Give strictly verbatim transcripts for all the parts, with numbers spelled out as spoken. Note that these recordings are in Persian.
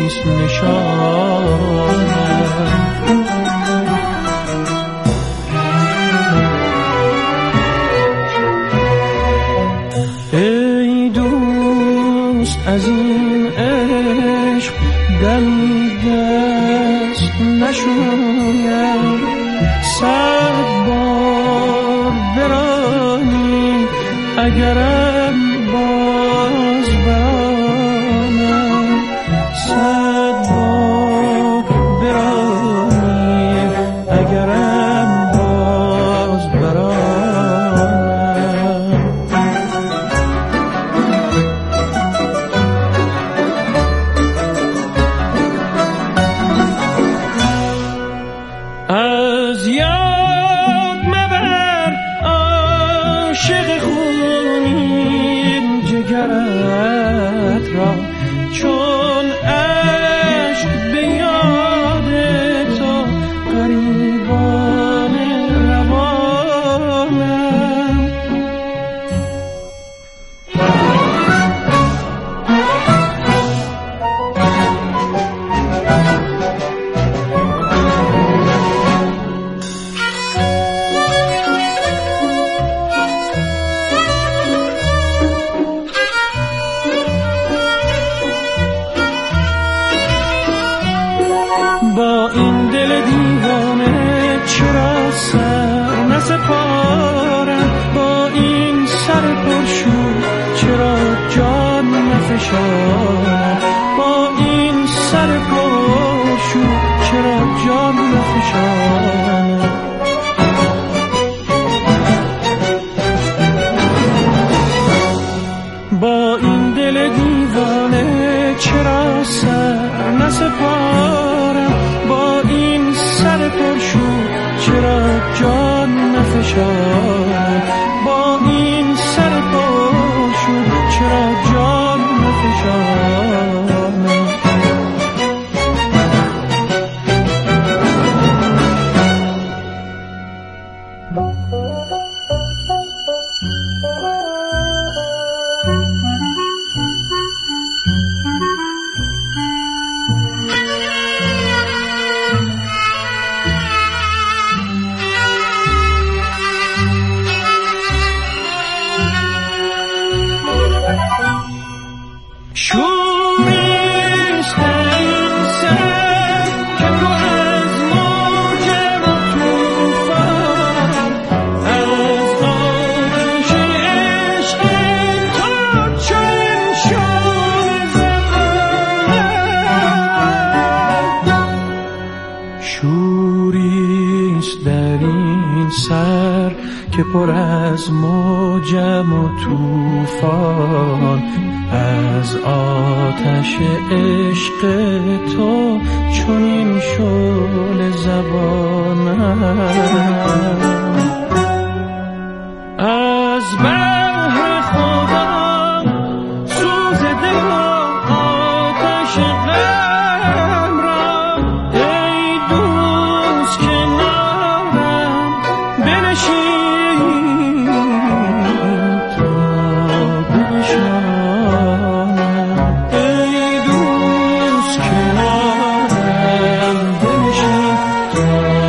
نیست نشانم. ای دوست از این عشق دمی دست نشویم، صد بار برانی اگرم باز برانم، صد بار برانی اگرم باز برانم. از یاد مبر عاشق خونین جگرت را، چون عشق به یاد تو غریبان روانم. با این دل دیوانه چرا سر نسپارم، با این سر پرشور چرا جان نفشارم، با این سر پرشور چرا جان نفشارم. با این دل دیوانه چرا سر نسپارم، با این سر پرشور چرا جان نفشارم، با این سر پرشور چرا جان نفشارم. شوریست این سر که تو از موج و طوفان، از آتش عشق تو چون شعله زبانم. شوریست در این سر که پر از موجم و طوفان، از آتش عشق تو چنین شعله زبانم. از بحر خدا سوز دل و آتش غم را، ای دوست کنارم بنشین تا بنشانم. ای دوست کنارم بنشین تا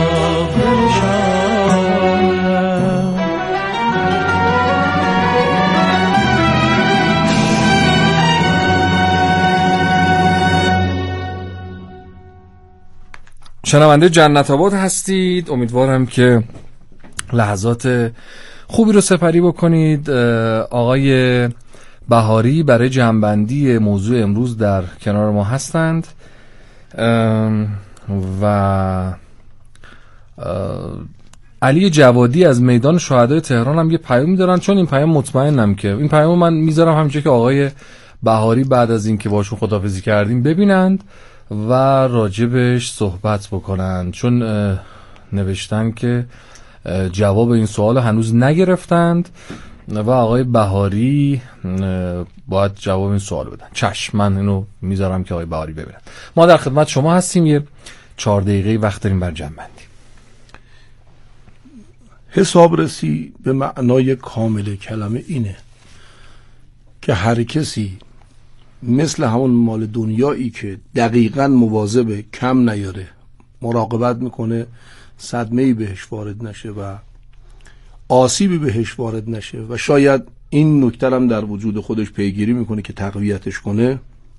بنشانم. شنونده جنت آباد هستید. امیدوارم که لحظات خوبی رو سپری بکنید. آقای بهاری برای جمع‌بندی موضوع امروز در کنار ما هستند و علی جوادی از میدان شهدای تهران هم یه پیام دارن، چون این پیام مطمئنم که این پیام من میذارم همونجا که آقای بهاری بعد از این که باشون خداحافظی کردیم ببینند و راجبش صحبت بکنن، چون نوشتن که جواب این سوال هنوز نگرفتند و آقای بهاری باید جواب این سوال بدن. چشم، من اینو میذارم که آقای بهاری ببینن. ما در خدمت شما هستیم. یه چهار دقیقه وقت داریم بر جمع بندی. حسابرسی به معنای کامل کلمه اینه که هر کسی مثل همون مال دنیایی که دقیقاً مواظب کم نیاره، مراقبت میکنه صدمه‌ای بهش وارد نشه و آسیبی بهش وارد نشه و شاید این نکته هم در وجود خودش پیگیری میکنه که تقویتش کنه،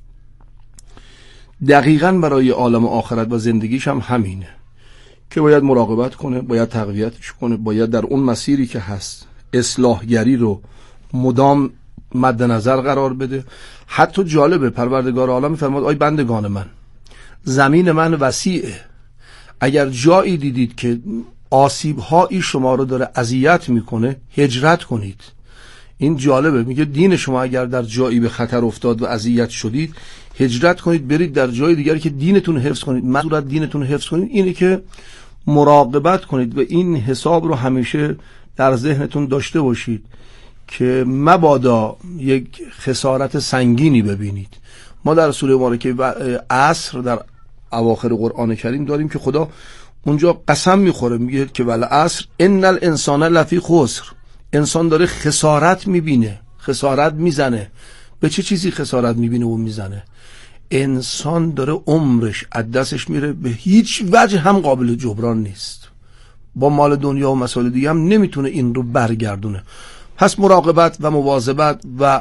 دقیقاً برای عالم آخرت و زندگیش هم همینه که باید مراقبت کنه، باید تقویتش کنه، باید در اون مسیری که هست اصلاحگری رو مدام مد نظر قرار بده. حتی جالبه پروردگار عالم میفرماد آی بندگان من، زمین من وسیعه، اگر جایی دیدید که آسیب‌هایی شما رو داره اذیت میکنه هجرت کنید. این جالبه، میگه دین شما اگر در جایی به خطر افتاد و اذیت شدید هجرت کنید، برید در جای دیگری که دینتون حفظ کنید. منظورت دینتون حفظ کنید اینه که مراقبت کنید و این حساب رو همیشه در ذهنتون داشته باشید که مبادا یک خسارت سنگینی ببینید. ما در سوره مبارکه عصر در اواخر قرآن کریم داریم که خدا اونجا قسم میخوره، میگه که والعصر ان الانسان لفی خسر، انسان داره خسارت میبینه، خسارت میزنه. به چه چیزی خسارت میبینه و میزنه؟ انسان داره عمرش از دستش میره، به هیچ وجه هم قابل جبران نیست، با مال دنیا و مسائل دیگه هم نمیتونه این رو برگردونه. پس مراقبت و مواظبت و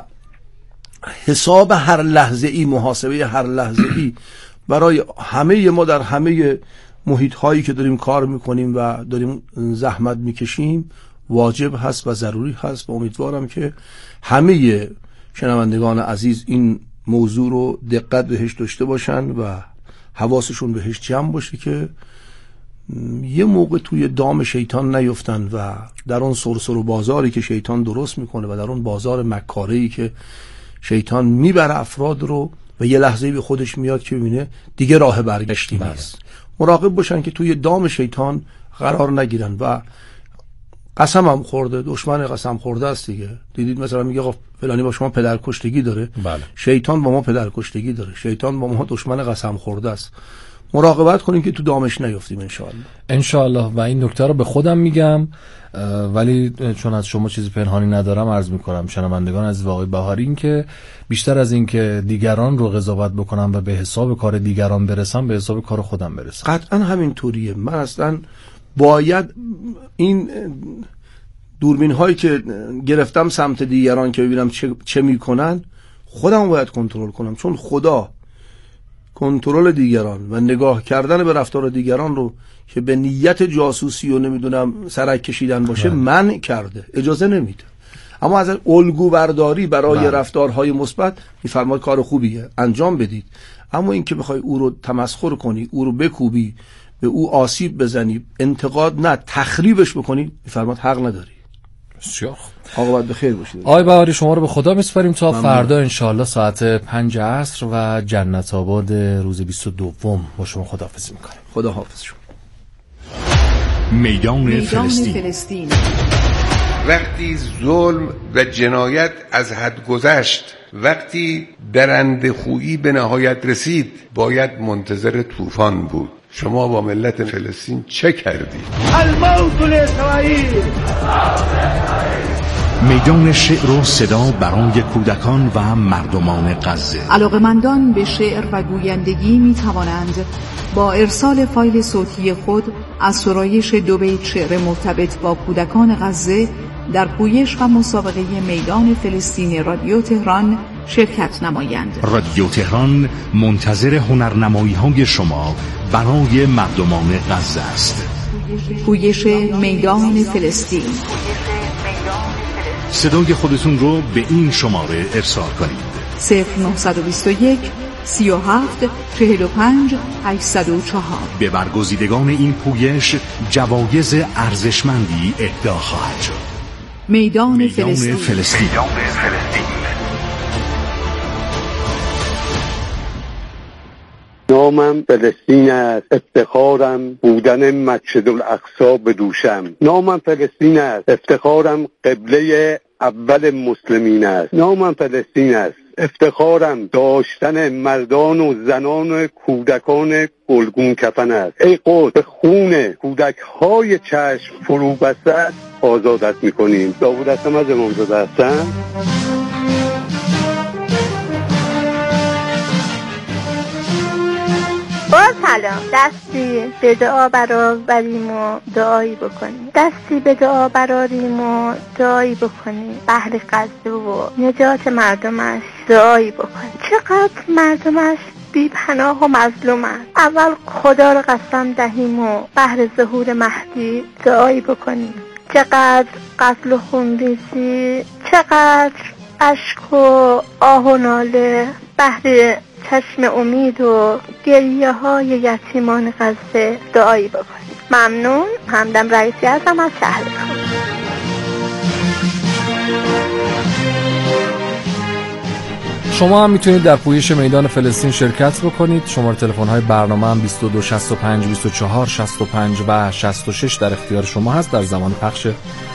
حساب هر لحظه ای، محاسبه هر لحظه ای برای همه ما در همه محیط هایی که داریم کار میکنیم و داریم زحمت میکشیم واجب هست و ضروری هست و امیدوارم که همه شنوندگان عزیز این موضوع رو دقت بهش داشته باشن و حواسشون بهش جمع باشه که یه موقع توی دام شیطان نیفتن و در اون سرسر و بازاری که شیطان درست میکنه و در اون بازار مکاره‌ای که شیطان میبره افراد رو و یه لحظه‌ای به خودش میاد که ببینه دیگه راه برگشتی نیست. مراقب باشن که توی دام شیطان قرار نگیرن و قسم هم خورده، دشمن قسم خورده است دیگه. دیدید مثلا میگه آقا فلانی با شما پدرکشتگی داره. بله. شیطان با ما پدرکشتگی داره، شیطان با ما دشمن قسم خورده است. مراقبت کنیم که تو دامش نیفتیم انشاءالله. انشاءالله. و این نکته رو به خودم میگم ولی چون از شما چیزی پنهانی ندارم عرض میکنم شنوندگان از واقعی بهاری، این که بیشتر از این که دیگران رو قضاوت بکنم و به حساب کار دیگران برسم به حساب کار خودم برسم. قطعا همین طوریه. من اصلا باید این دوربین هایی که گرفتم سمت دیگران که ببینم چه, چه میکنن خودم باید کنترل کنم، چون خدا کنترل دیگران و نگاه کردن به رفتار دیگران رو که به نیت جاسوسی و نمیدونم سرک کشیدن باشه منع کرده، اجازه نمیده. اما از الگو برداری برای بله. رفتارهای مثبت میفرماد کار خوبیه انجام بدید، اما این که بخوای او رو تمسخر کنی، او رو بکوبی، به او آسیب بزنی، انتقاد نه تخریبش بکنی، میفرماد حق نداری. بسیار عاقبت بخیر باشید. آقای بهاری شما رو به خدا میسپاریم تا ممنون. فردا انشالله ساعت پنج عصر و جنت آباد روز بیست و دوم با شما خداحافظی میکنیم. خدا حافظ شما. میدان, میدان فلسطین. فلسطین وقتی ظلم و جنایت از حد گذشت، وقتی درنده خویی به نهایت رسید، باید منتظر طوفان بود. شما با ملت فلسطین چه کردید؟ الموت لاسرائیل. میدان شعر و صدا برای کودکان و مردمان غزه. علاقه‌مندان به شعر و گویندگی می توانند با ارسال فایل صوتی خود از سرایش دو بیت شعر مرتبط با کودکان غزه در پویش و مسابقه میدان فلسطین رادیو تهران شرکت نمایند. رادیو تهران منتظر هنرنمایی‌های شما برای مردمان غزه است. پویش میدان فلسطین. صدای خودتون رو به این شماره ارسال کنید: صفر نه دو یک سی و هفت چهل و پنج هشتصد و چهار. به برگزیدگان این پویش جوایز ارزشمندی اهدا خواهد شد. میدان, میدان فلسطین. فلسطین. میدان فلسطین. نامم فلسطین است، افتخارم بودن مسجد الاقصی به دوشم. نامم فلسطین است، افتخارم قبله اول مسلمین است. نامم فلسطین است، افتخارم داشتن مردان و زنان و کودکان گلگون کفن است. ای قدس، به خون کودک های چشم فرو بسته آزادت میکنیم. داوود هستم از امامزاده هستم. سلام. دستی به دعا برآوریم و دعایی بکنیم. دستی به دعا برآوریم و دعایی بکنیم. اهل غزه و نجات مردمش دعایی بکنیم. چقدر مردمش بی پناه و مظلوم است. اول خدا رو قسم دهیم و بهر ظهور مهدی دعایی بکنیم. چقدر قتل و خونریزی، چقدر اشک و آه و ناله بهر چشم امید و گریه های یتیمان غزه دعایی بکنیم. ممنون. همدم رئیسی هستم از شهر خود. شما هم میتونید در پویش میدان فلسطین شرکت بکنید. شماره تلفن های برنامه هم بیست و دو شصت و پنج بیست و چهار شصت و پنج و شصت و شش در اختیار شما هست. در زمان پخش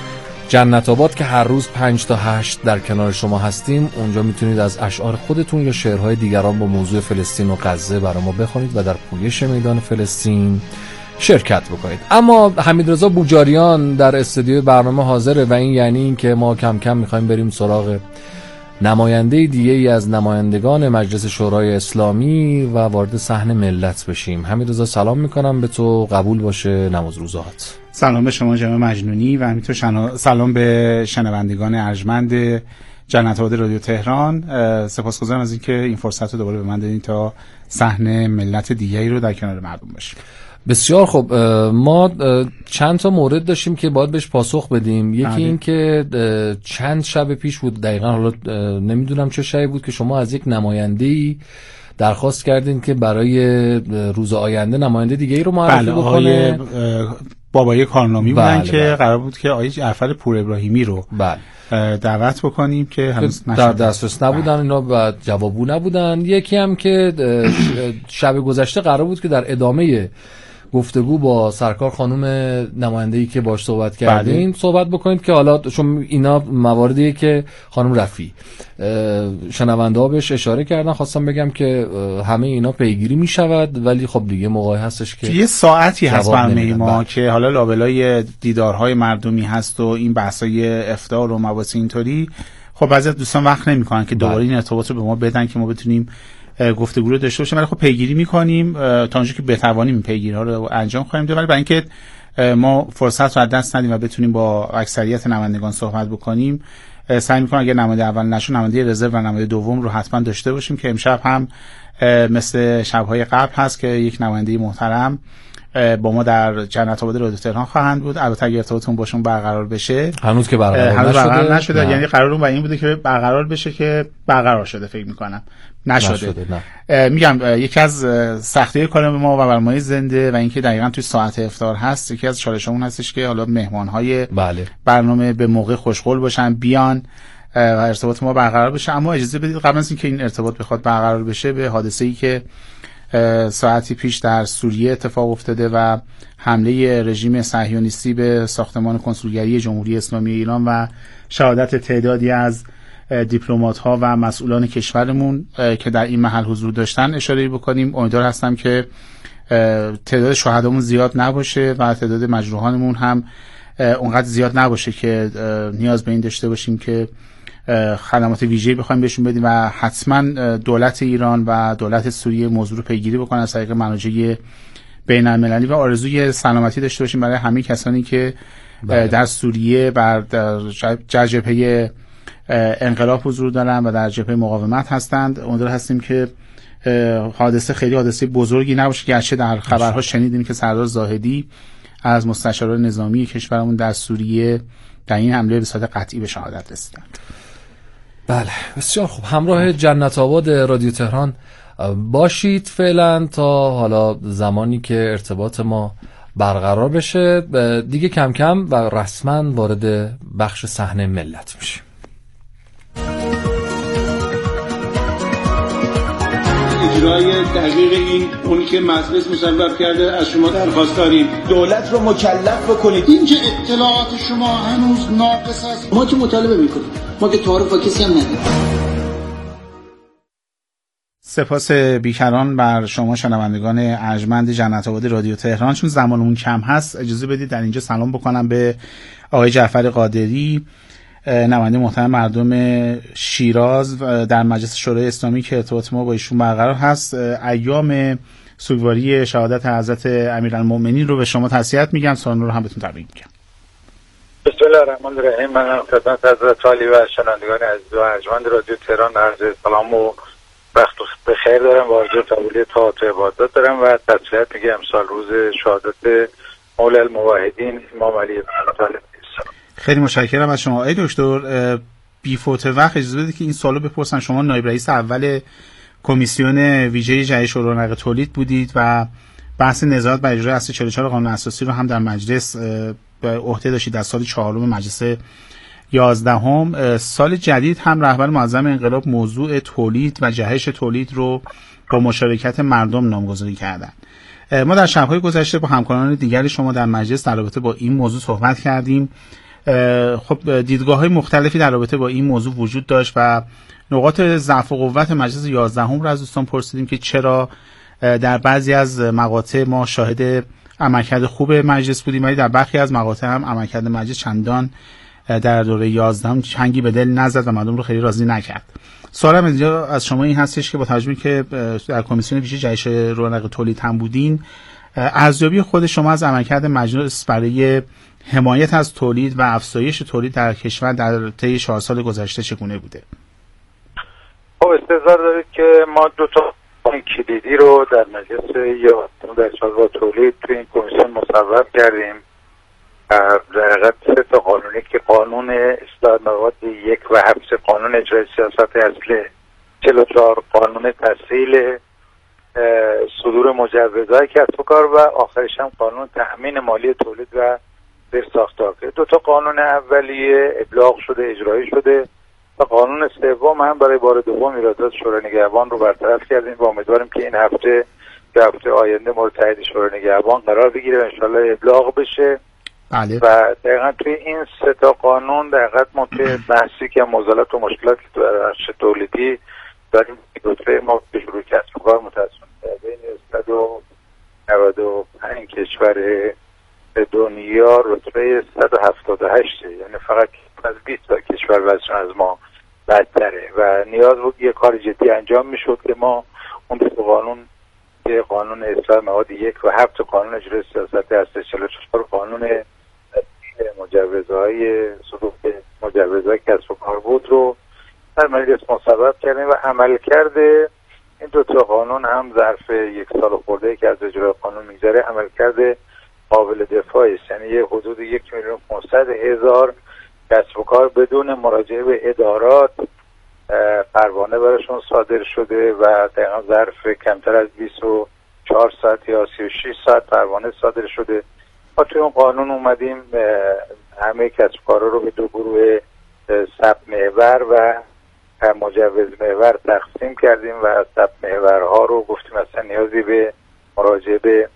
جنت آباد که هر روز پنج تا هشت در کنار شما هستیم، اونجا میتونید از اشعار خودتون یا شعرهای دیگران با موضوع فلسطین و غزه برای ما بخونید و در پویش میدان فلسطین شرکت بکنید. اما حمیدرضا بوجاریان در استودیو برنامه حاضره و این یعنی این که ما کم کم میخوایم بریم سراغ نماینده دیگه ای از نمایندگان مجلس شورای اسلامی و وارد صحن ملت بشیم. حمیدرضا سلام میکنم به تو، قبول باشه نماز روزات. سلام به شما جناب مجنونی و همینطور شنا... سلام به شنوندگان ارجمند جنت آباد رادیو تهران. سپاسگزارم از اینکه این فرصت رو دوباره به من دادین تا صحن ملت دیگری رو در کنار مردم باشیم. بسیار خب، ما چند تا مورد داشتیم که باید بهش پاسخ بدیم. یکی این که چند شب پیش بود دقیقا، حالا نمیدونم چه شبی بود، که شما از یک نماینده‌ای درخواست کردین که برای روز آینده نماینده دیگه‌ای رو معرفی بله، بکنه. بابای کارنامی بودن بله، که بله. قرار بود که آقای جعفر پور ابراهیمی رو بله. دعوت بکنیم که هنوز در دسترس نبودن اینا و جوابگو نبودن. یکی هم که شب گذشته قرار بود که در ادامه گفتگو با سرکار خانم نماینده‌ای که باش صحبت کردیم صحبت بکنید که حالا چون اینا مواردیه که خانم رفی شنونده ها بهش اشاره کردن، خواستم بگم که همه اینا پیگیری می شود، ولی خب دیگه موقعی هستش که یه ساعتی هست برنامه ما بند. که حالا لابلای دیدارهای مردمی هست و این بحثای افطار و مباحث اینطوری، خب بعضی از دوستان وقت نمی‌کنن که دوباره این ارتباط رو به ما بدن که ما بتونیم گفتگو رو داشته باشیم، ولی خب پیگیری می‌کنیم تا اونجایی که بتوانیم این پیگیری‌ها رو انجام خواهیم داد. ولی برای اینکه ما فرصت رو از دست ندیم و بتونیم با اکثریت نمایندگان صحبت بکنیم، سعی می‌کنم اگه نماینده اول نشون نماینده رزرو و نماینده دوم رو حتما داشته باشیم که امشب هم مثل شب‌های قبل هست که یک نماینده محترم با ما در جنت آباد رادیو تهران خواهند بود. البته اگه ارتباطمون باشون برقرار بشه، هنوز که برقرار هنوز نشده, برقرار نشده. نه. یعنی قرارمون برای این بوده که برقرار بشه که برقرار شده، فکر می‌کنم نشده, نشده نه. میگم یکی از سختی‌های کار ما و برنامه زنده و اینکه دقیقاً توی ساعت افطار هست، یکی از چالشامون هستش که حالا مهمان‌های بله. برنامه به موقع خوشقول باشن، بیان و ارتباط ما برقرار بشه. اما اجازه بدید قبل از اینکه این ارتباط بخواد برقرار بشه، به حادثه‌ای که ساعتی پیش در سوریه اتفاق افتاده و حمله رژیم صهیونیستی به ساختمان کنسولگری جمهوری اسلامی ایران و شهادت تعدادی از دیپلمات‌ها و مسئولان کشورمون که در این محل حضور داشتن اشاره بکنیم. امیدوار هستم که تعداد شهدامون زیاد نباشه و تعداد مجروحانمون هم اونقدر زیاد نباشه که نیاز به این داشته باشیم که خدمات ویژه‌ای بخوایم بهشون بدیم و حتما دولت ایران و دولت سوریه موضوع رو پیگیری بکنن از طریق منابع بین‌المللی و آرزوی سلامتی داشته باشیم برای همه کسانی که بله. در سوریه بر در جبهه انقلاب حضور دارن و در جبهه مقاومت هستند. امیدوار هستیم که حادثه خیلی حادثه بزرگی نباشه، گرچه در خبرها شنیدیم که سردار زاهدی از مستشاران نظامی کشورمون در سوریه در این حمله به صورت قطعی به شهادت رسیدند. بله بسیار خوب، همراه جنت آباد رادیو تهران باشید فعلا تا حالا زمانی که ارتباط ما برقرار بشه. دیگه کم کم و رسما وارد بخش صحنه ملت میشیم. اجرای دقیق این اونی که مجلس مصوب کرده از شما درخواست داریم دولت رو مکلف بکنید. این که اطلاعات شما هنوز ناقص است، ما که مطالبه میکنیم، ما که تعارف با کسی هم نداریم. سپاس بیکران بر شما شنوندگان ارجمند جنت آباد رادیو تهران. چون زمانمون کم هست اجازه بدید در اینجا سلام بکنم به آقای جعفر قادری، نماینده محترم مردم شیراز در مجلس شورای اسلامی که ارتباط ما با ایشون برقرار هست. ایام سوگواری شهادت حضرت امیرالمؤمنین رو به شما تسلیت میگم، سال رو هم بهتون تبریک میگم. بسم الله الرحمن الرحیم. من خدمت حضرت عالی و شنوندگان عزیز و ارجمند رادیو تهران عرض سلام و وقت بخیر دارم و آرزوی قبولی طاعات و عبادات دارم و تسلیت میگم امسال روز شهادت مولا الموحدین امام علی بن طالب. خیلی متشکرم از شما. ای دکتر، بی فوت وقت اجازه بدید که این سوالو بپرسم. شما نایب رئیس اول کمیسیون ویژه جهش و رونق تولید بودید و بحث نظارت بر اجرای اصل چهل و چهار قانون اساسی رو هم در مجلس به عهده داشتید در سال چهارم مجلس یازدهم. سال جدید هم رهبر معظم انقلاب موضوع تولید و جهش تولید رو با مشارکت مردم نامگذاری کردن. ما در شب‌های گذشته با همکاران دیگر شما در مجلس در رابطه با این موضوع صحبت کردیم. خب دیدگاه‌های مختلفی در رابطه با این موضوع وجود داشت و نقاط ضعف و قوت مجلس یازدهم رو از دوستان پرسیدیم که چرا در بعضی از مقاطع ما شاهد عملکرد خوب مجلس بودیم ولی در برخی از مقاطع هم عملکرد مجلس چندان در دوره یازدهم چنگی به دل نزد و مردم رو خیلی راضی نکرد. سوالم اینجا از شما این هستش که با توجه که در کمیسیون ویژه جهش رونق تولید هم بودین، ارزیابی خود شما از عملکرد مجلس برای حمایت از تولید و افزایش تولید در کشور در طی چهار سال گذشته چگونه بوده؟ خب استحضار دارید که ما دو تا کلیدی رو در مجلس یازدهم در سال تولید تو این کمیسیون مصوب کردیم. در حقیقت سه تا قانونی که قانون اصلاح مواد یک و هفت، قانون اجرای سیاست اصل چهل و چهار، قانون تسهیل صدور مجوزهای کسب و کار و آخرش هم قانون تأمین مالی تولید و زیرساخت‌ها. دو تا قانون اولیه ابلاغ شده، اجرایی شده و قانون سوم هم برای بار دوم ایرادات شورای نگهبان رو برطرف کردیم و امیدواریم که این هفته یا هفته آینده مورد تایید شورای نگهبان قرار بگیره و انشالله ابلاغ بشه. بله. و دقیقا توی این سه تا قانون دقیقا ما توی بحثی که موزلات و مشکلاتی تو بخش تولیدی داریم رتبه ما به شروع کسب و کار متاسفانه بین صد و نود و پنج کشور دنیا رتبه صد و هفتاد و هشت، یعنی فقط از بیست تا کشور وضعشون از ما بدتره و نیاز بود یه کار جدی انجام میشد که ما اون دو قانون که قانون اصلاح مواد یک و هفت، قانون اجرای سیاست اصل چهل و چهار، قانون مجوزهای صدور مجوزهای کسب و کار بود رو در مجلس مصوب کردیم و عمل کرده این دو تا قانون هم ظرف یک سال خورده که از اجرای قانون میگذره عمل کرده قابل دفاعی است. یعنی یه حدود یک میلیون پانصد هزار کسب و کار بدون مراجعه به ادارات پروانه براشون صادر شده و دقیقا ظرف کمتر از بیست و چهار ساعت یا سی و شش ساعت پروانه صادر شده. ما توی اون قانون اومدیم همه کسب و کارا رو به دو گروه ثبت محور و مجوز محور تقسیم کردیم و ثبت محورها رو گفتیم اصلا نیازی به مراجعه به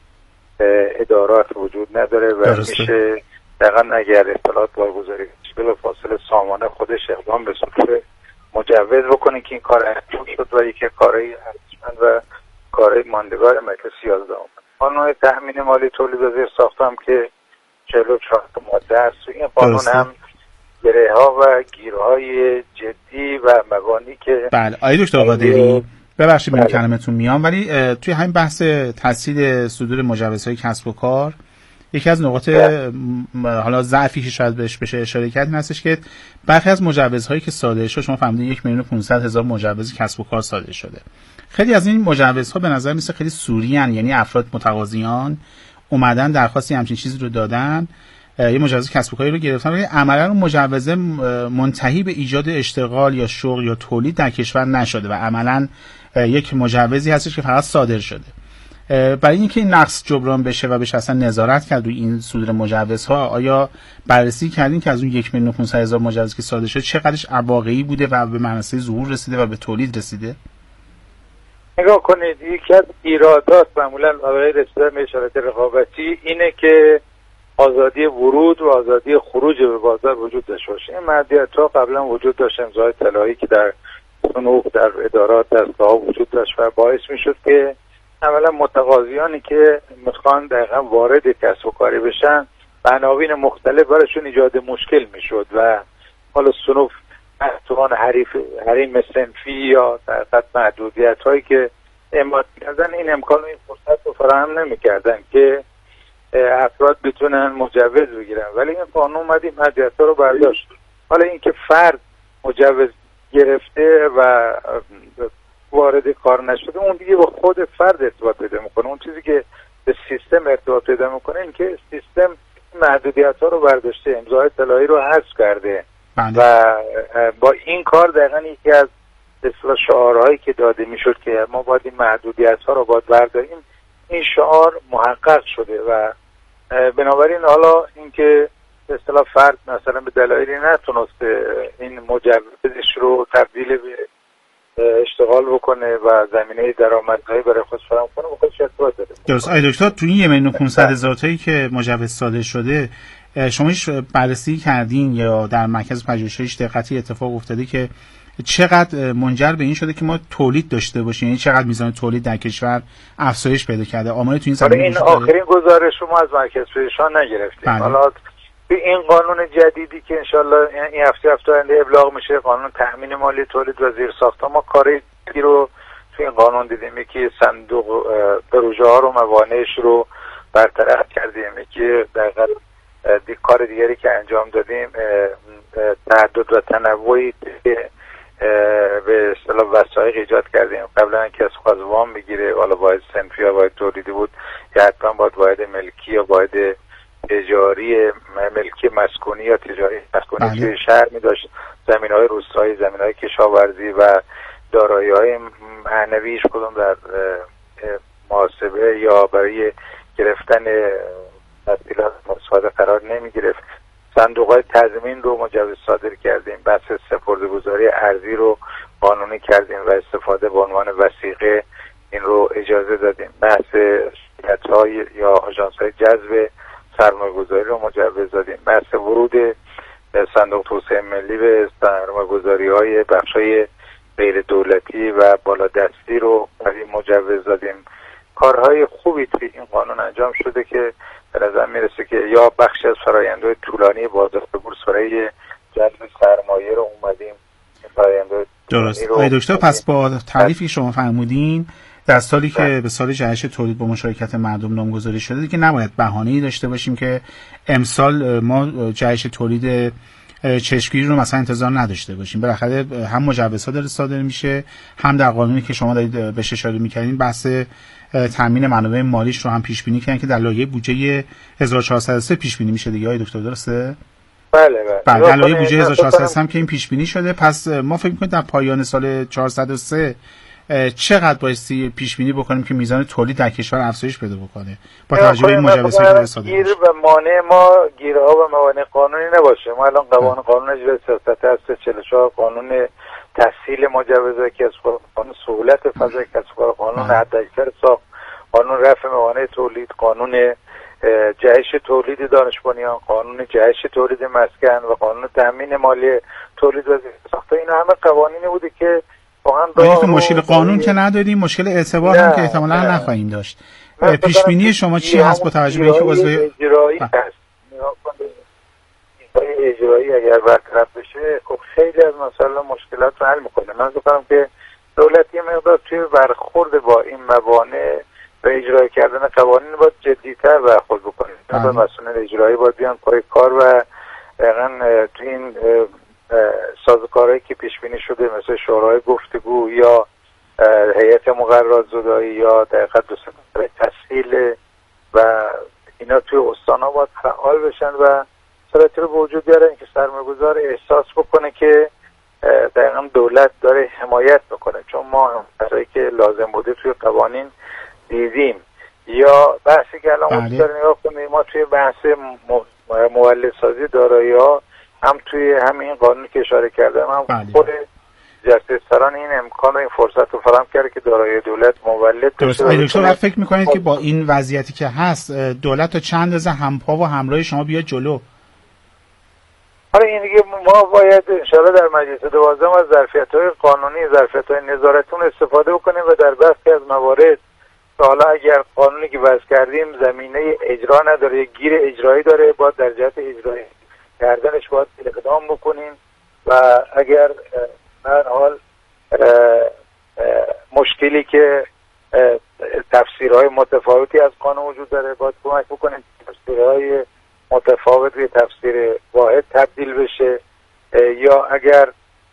ادارات وجود نداره و درسته. میشه دقیقا اگر اطلاعات بارگذاری بلا فاصله سامانه خودش اقدام به صورت مجوز بکنه که این کار انجام شد و یکی کارهای ارزشمند و کارهای ماندگار مجلس یازدهم. قانون تأمین مالی تولید و زیرساخت‌ها هم که چهل و چهار ماده است. این قانون هم گره‌ها و گیرهای جدی و مبانی که بله. آقای دکتر قادری ببخشید من کلمتون میام ولی توی همین بحث تسهیل صدور مجوزهای کسب و کار یکی از نقاط حالا ضعفی که شاید بهش بشه اشاره کرد این هستش که برخی از مجوزهایی که صادر شد، شما فهمیدین یک میلیون و پانصد هزار مجوز کسب و کار صادر شده. خیلی از این مجوزها به نظر میسه خیلی سوری ان، یعنی افراد متقاضیان اومدن درخواستی همچین چیزی رو دادن، یه مجوز کسب و کاری رو گرفتن ولی عملا اون مجوز منتهی به ایجاد اشتغال یا شغل یا تولید در کشور نشده و عملا یک مجوزی هستش که فقط صادر شده. برای اینکه این نقص جبران بشه و بشه اصلا نظارت کرد روی این صدور مجوزها، آیا بررسی کردین که از اون یک میلیون و پانصد هزار مجوز که صادر شده چقدرش واقعی بوده و به منصه ظهور رسیده و به تولید رسیده؟ نگاه کنید، یکی از ایرادات معمولا برای رسیدن به اشارات رقابتی اینه که آزادی ورود و آزادی خروج به بازار وجود داشته باشه. این محدودیت‌ها قبلا وجود داشت، امضای طلایی که در صنوف در ادارات دستگاه‌ها وجود داشت و باعث میشد که عملا متقاضیانی که میخوان دقیقا وارد کسب و کاری بشن عناوین مختلف براشون ایجاد مشکل میشد و حالا صنوف محصولان حریف حریم صنفی یا در محدودیت هایی که اعمال کردن این امکان و این فرصت رو فراهم نمی‌کردن که افراد بتونن مجوز بگیرن، ولی این قانون اومد این محدودیت‌ها رو برداشت. حالا اینکه فرد مجوز گرفته و وارد کار نشده اون دیگه با خود فرد ارتباط پیدا میکنه. اون چیزی که به سیستم ارتباط پیدا میکنه این که سیستم محدودیت‌ها رو برداشته، امضای اطلاعی رو حذف کرده بند. و با این کار دقیقاً یکی از اصلا شعارهایی که داده میشد که ما باید این محدودیت‌ها رو باید برداریم، این شعار محقق شده و بنابراین حالا اینکه به اصطلاح فرد مثلا به دلایلی نتونسته این مجوزش رو تبدیل به اشتغال بکنه و زمینه درآمدزایی برای خودش فراهم کنه با خودش ارتباط داره. درست. آقای دکتر تو این یک میلیون و پانصد هزار تایی که مجوز صادر شده شما هیچ بررسی کردین یا در مرکز پژوهش‌هایش دقتی اتفاق افتاده که چقدر منجر به این شده که ما تولید داشته باشیم، یعنی چقدر میزان تولید در کشور افزایش پیدا کرده؟ آمار تو این زمینه این آخرین گزارش رو ما از مرکز پژوهشان نگرفتیم. حالا این قانون جدیدی که انشالله این هفته هفته آینده ابلاغ میشه، قانون تأمین مالی تولید و زیرساخت‌ها، ما کاری رو تو این قانون دیدیم، یکی صندوق پروژه ها رو موانعش رو برطرف کردیم، یکی دقیقاً دی کار دیگری که انجام دادیم تعدد و تنوعی به اصطلاح وثایق ایجاد کردیم. قبلا کسی خواست وام بگیره، حالا باید صنفی یا باید تولیدی بود یا حتما باید باید ملکی یا باید تجاری ملکی مسکونی یا تجاری مسکونی توی شهر می داشت، زمین‌های روستایی، زمین‌های کشاورزی و دارایی‌های معنویش کدوم در محاسبه یا برای گرفتن تسهیلات مصادره قرار نمی گرفت. صندوق‌های تضمین رو مجوز صادر کردیم، بحث سپرده‌گذاری ارزی رو قانونی کردیم و استفاده به عنوان وثیقه این رو اجازه دادیم. بحث شرکت‌های یا آژانس‌های جذب سرمایه‌گذاری رو مجوز دادیم. بحث ورود صندوق توسعه ملی به سرمایه‌گذاری‌های بخش‌های غیر دولتی و بالادستی رو مجوز دادیم. کارهای خوبی توی این قانون انجام شده که به نظر میرسه که یا بخشی از فرآیندهای طولانی بازار بورس برای جذب سرمایه رو اومدیم فرآیندهای درست. آقای دکتر پس با تعریفی شما فرمودین در سالی که به سال جهش تولید با مشارکت مردم نامگذاری شده دیگه نباید بهانه‌ای داشته باشیم که امسال ما جهش تولید چشمگیری رو مثلا انتظار نداشته باشیم. بالاخره هم مجوزها داره صادر میشه، هم در قانونی که شما دارید بهش اشاره می‌کردین بحث تامین منابع مالیش رو هم پیش بینی کردن که در لایحه بودجه هزار و چهارصد و سه پیش بینی میشه دیگه. آقای دکتر درسته؟ بله بله. در لایحه بودجه هزار و چهارصد و سه هم که این پیش بینی شده، پس ما فکر می‌کنیم در پایان سال چهارصد و سه چقدر بایستی پیش بینی بکنیم که میزان تولید در کشور افزایش پیدا بکنه با توجه به این مجوزاتی که صادر گیر و مانع ما گیرها و موانع قانونی نباشه. ما الان قوانین قانون اجرای سیاست هست چهل و چهار، قانون تسهیل مجوزات کسب، قانون سهولت فضای کسب، قانون حداکثر ساخت، قانون رفع موانع تولید، قانون جهش تولید دانش بنیان، قانون جهش تولید مسکن و قانون تامین مالی تولید و زیرساخت‌ها. اینا همه قوانینی بوده که واقعا که مشکل قانون که نداریم، مشکل اعتبار هم که احتمالاً نخواهیم داشت. پیش بینی شما چی هست با توجه به اینکه عضو اجرایی هست؟ اجرایی اگر برطرف بشه خب خیلی از مسائل مشکلات رو حل میکنه. من میگم که دولت یه مقدار توی برخورد با این موانع و اجرای کردن قوانین باید جدی‌تر برخورد بکنه. مثلا مسئولین اجرایی باید بیان پای کار و دقیقاً تو این سازوکارهایی که پیش بینی شده مثل شورای گفتگو یا هیئت مقررات زدایی یا دقیقاً دوستان تسهیل و اینا توی استان‌ها باید فعال بشن و شرایطی رو به وجود بیارن که سرمایه‌گذار احساس بکنه که دقیقاً دولت داره حمایت میکنه. چون ما کاری که لازم بوده توی قوانین دیدیم یا بحثی که الان وجود داره نگاه کنیم، ما توی بحث مولدسازی دارایی‌ها هم توی همین قانونی که اشاره کردم هم خود جلسه سران این امکان و این فرصت رو فراهم کرده که دارایی دولت مولد بشه. درست. دکتر فکر میکنید که با این وضعیتی که هست دولت تا چند اندازه همپا و همراه شما بیاد جلو؟ آره این دیگه ما باید انشاءالله در مجلس دوازدهم از ظرفیت‌های قانونی، ظرفیت‌های نظارتون استفاده بکنیم و در برخی از موارد حالا اگر قانونی که وضع کردیم زمینه اجرا نداره، گیر اجرایی داره، باید در جهت اجرایی کردنش باید اقدام بکنیم و اگر هر حال مشکلی که تفسیرهای متفاوتی از قانون وجود داره، باید کمک بکنیم تفسیرهای متفاوت به تفسیر واحد تبدیل بشه، یا اگر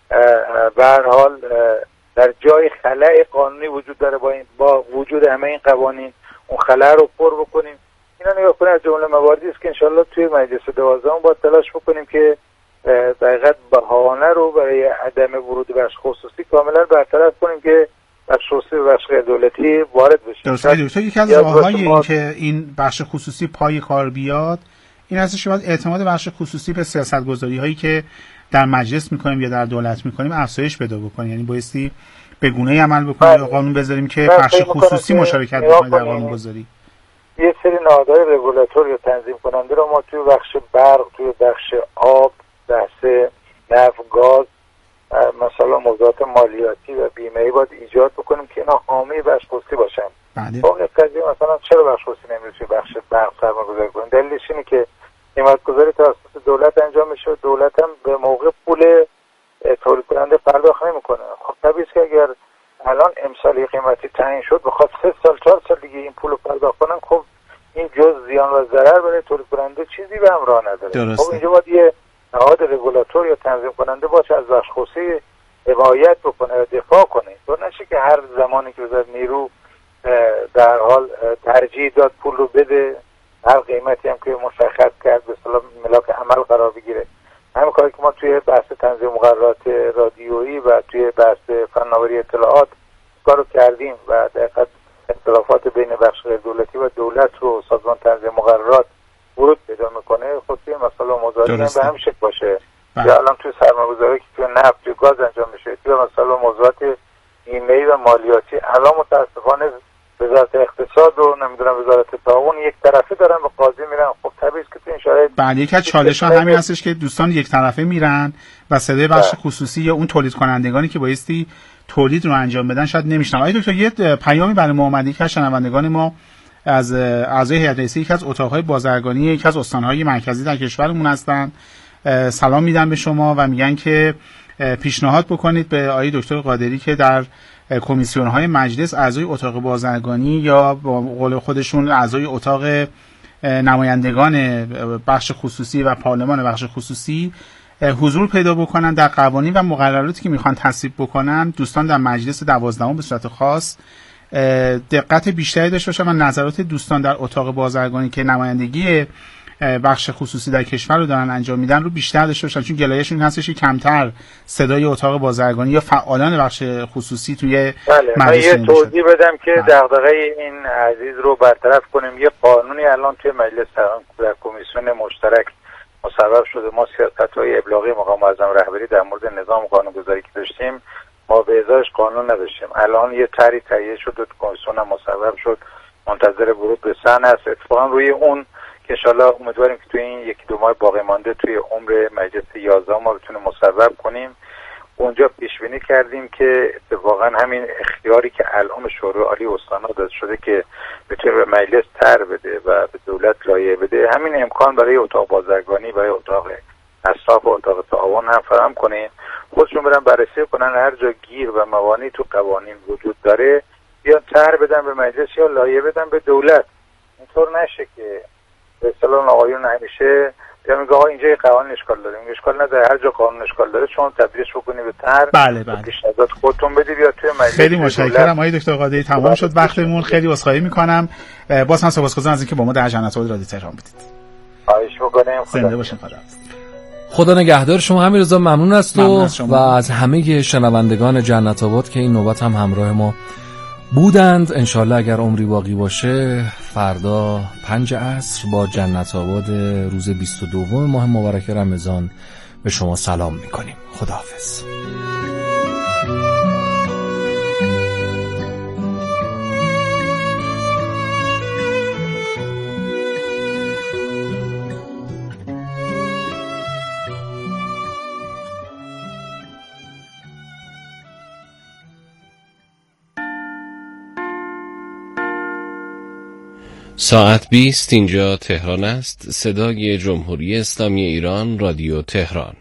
به هر حال در جای خلأ قانونی وجود داره با این با وجود همه این قوانین اون خلأ رو پر بکنیم. اینا نگاه کنیم از جمله مواردی است که انشالله توی مجلس دوازدهم با تلاش بکنیم که دقیقاً بهانه رو برای عدم ورود بخش خصوصی کاملا برطرف کنیم که بخش خصوصی و بخش غیر دولتی وارد بشه. درسته دکتر، یکی از راه‌های این که این بخش خصوصی پای کار بیاد این هستش که باید اعتماد بخش خصوصی به سیاست‌گذاری‌هایی که در مجلس می‌کنیم یا در دولت می‌کنیم افزایش پیدا بکنه. یعنی بایستی به گونه‌ای عمل بکنیم یا قانون بذاریم که بخش خصوصی مشارکت بکنه در قانون‌گذاری. یه سری نهادهای رگولاتور یا تنظیم کننده رو ما توی بخش برق، توی بخش آب، بحث نفت، گاز، مثلا موضوعات مالیاتی و بیمه‌ای باید ایجاد بکنیم که اینا حامی بخش خصوصی باشن. بله. واقعا قضیه مثلا چرا بخش خصوصی نمیشه توی بخش برق سرمایه‌گذاری کنیم؟ دلیلش اینه که قیمت‌گذاری توسط دولت انجام میشه و دولت هم به موقع پول تولید کننده پرداخت نمی‌کنه. خب طبیعیه که اگر الان امسال قیمتی تعیین شد بخواد سه سال چهار سال دیگه این پول رو پرداخت کنن، خب این جز زیان و ضرر برای تولید کننده چیزی به همراه نداره. خب اینجا باید یه نهاد رگولاتور یا تنظیم کننده باشه از بخش خصوصی حمایت بکنه و دفاع کنه. تو نشه که هر زمانی که وزارت نیرو در حال ترجیح داد پول رو بده، هر قیمتی هم که مشخص کرد به اصطلاح ملاک عمل قرار بگیره. همین کاری که ما توی بحث تنظیم مقررات رادیویی و توی بحث فناوری اطلاعات کارو کردیم و دقیقاً اختلافات بین بخش غیر دولتی و دولت رو سازمان تنظیم مقررات ورود پیدا میکنه. خود توی مسئله موضوعاتی هم به همین شکل باشه. یا الان توی سرمایه‌گذاری که توی نفت، توی گاز انجام میشه، توی مسئله موضوعات بیمه‌ای و مالیاتی الان متاسفانه وزارت اقتصاد و نمیدونم وزارت تعاون یک طرفه دارن به قاضی میرن. خب طبیعیه که تو این شرایط بله یک از چالش‌ها همین هستش که دوستان یک طرفه میرن و صدای بخش خصوصی یا اون تولید کنندگانی که بایستی تولید رو انجام بدن شاید نمیشنن. آقای دکتر یه پیامی برای ما اومده که شنوندگان ما از اعضای هیئت رئیسه یک از اتاق‌های بازرگانی یک از استان‌های مرکزی در کشورمون هستن، سلام میدن به شما و میگن که پیشنهاد بکنید به آقای دکتر قادری که در کمیسیون‌های مجلس اعضای اتاق بازرگانی یا با قول خودشون اعضای اتاق نمایندگان بخش خصوصی و پارلمان بخش خصوصی حضور پیدا بکنن در قوانین و مقرراتی که میخوان تصویب بکنن. دوستان در مجلس دوازدهم به صورت خاص دقت بیشتری داشته باشن و نظرات دوستان در اتاق بازرگانی که نمایندگی بخش خصوصی در کشور رو دارن انجام میدن رو بیشتر داشته باشن، چون گلایشون این هستش که کمتر صدای اتاق بازرگانی یا فعالان بخش خصوصی توی بله. مجلس یه توضیح بدم که دغدغه این عزیز رو برطرف کنیم. یه قانونی الان توی مجلس در کمیسیون مشترک مصوب شده. ما سیاست‌های ابلاغی مقام معظم رهبری در مورد نظام قانونگذاری که داشتیم ما به ازاش قانون نداشتیم. الان یه طرحی تهیه شد و کمیسیون هم مصوب شد، منتظر ورود به سن است. اتفاقا روی اون که انشالله امیدواریم که توی این یکی دو ماه باقی مانده توی عمر مجلس یازده ما بتونیم مصوب کنیم. اونجا پیش بینی کردیم که اتفاقا همین اختیاری که الان شورای عالی استان‌ها داده شده که بتونه به مجلس طرح بده و به دولت لایحه بده، همین امکان برای اتاق بازرگانی، برای اتاق اصلاح و اتاق تعاون هم فراهم کنیم. خودشون برن بررسی کنن هر جا گیر و موانعی تو قوانین وجود داره یا طرح بدن به مجلس یا لایحه بدن به دولت. اینطور نشه که به اصطلاح آقایون همیشه یا میگه آقا اینجا قوانین اشکال داره، میگه اشکال نداره، هر جا قانون اشکال داره شما تبدیلش بکنی به طرح. بله بله. پیشنهادات خودتون بدید یا توی مجلس. خیلی متشکرم آقای دکتر قادری، تمام شد وقتمون. خیلی عذرخواهی میکنم. باز هم سپاسگزارم از اینکه با ما در جنت آباد رادیو تهران بودید. خواهش میکنم. زنده باشین. خدا خدا نگهدار شما. حمیدرضا ممنون است و و از همه شنوندگان جنت آباد که این نوبت هم همراه ما بودند. انشالله اگر عمری باقی باشه فردا پنج عصر با جنت آباد روز بیست و دو ماه مبارک رمضان به شما سلام میکنیم. خداحافظ. ساعت بیست اینجا تهران است. صدای جمهوری اسلامی ایران، رادیو تهران.